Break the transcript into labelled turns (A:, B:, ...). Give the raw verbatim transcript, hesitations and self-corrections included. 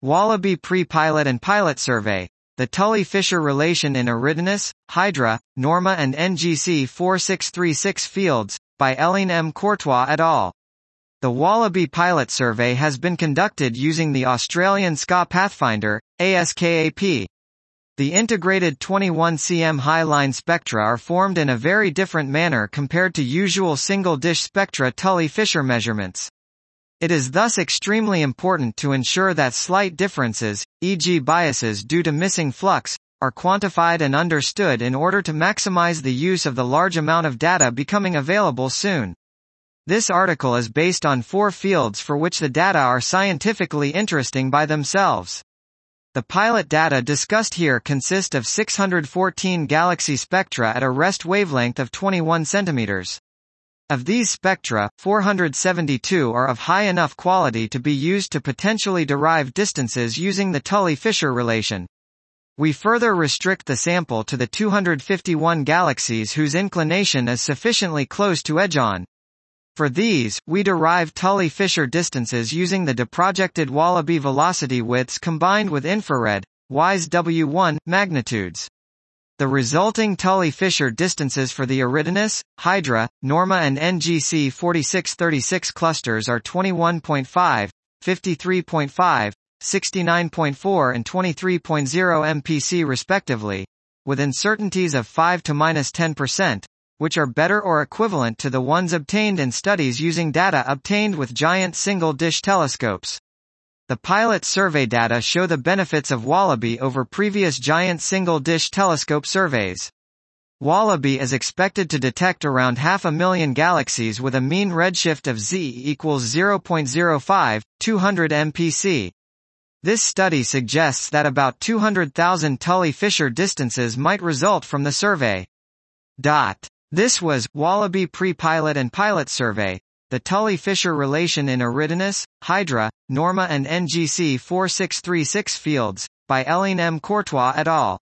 A: Wallaby Pre-Pilot and Pilot Survey, The Tully-Fisher Relation in Eridanus, Hydra, Norma and N G C four six three six Fields, by Hélène M. Courtois et al. The Wallaby Pilot Survey has been conducted using the Australian S C A Pathfinder, ASKAP. The integrated twenty-one centimeter high-line spectra are formed in a very different manner compared to usual single-dish spectra Tully-Fisher measurements. It is thus extremely important to ensure that slight differences, for example biases due to missing flux, are quantified and understood in order to maximize the use of the large amount of data becoming available soon. This article is based on four fields for which the data are scientifically interesting by themselves. The pilot data discussed here consist of six hundred fourteen galaxy spectra at a rest wavelength of twenty-one centimeters. Of these spectra, four hundred seventy-two are of high enough quality to be used to potentially derive distances using the Tully-Fisher relation. We further restrict the sample to the two hundred fifty-one galaxies whose inclination is sufficiently close to Egon. For these, we derive Tully-Fisher distances using the deprojected Wallaby velocity widths combined with infrared, W I S E W one, magnitudes. The resulting Tully-Fisher distances for the Eridanus, Hydra, Norma and N G C forty-six thirty-six clusters are twenty-one point five, fifty-three point five, sixty-nine point four and twenty-three point zero M P C respectively, with uncertainties of five to minus ten percent, which are better or equivalent to the ones obtained in studies using data obtained with giant single-dish telescopes. The pilot survey data show the benefits of Wallaby over previous giant single-dish telescope surveys. Wallaby is expected to detect around half a million galaxies with a mean redshift of Z equals zero point zero five, two hundred M P C. This study suggests that about two hundred thousand Tully-Fisher distances might result from the survey. Dot. This was Wallaby Pre-Pilot and Pilot Survey, The Tully-Fisher Relation in Eridanus, Hydra, Norma and N G C four six three six Fields, by Hélène M. Courtois et al.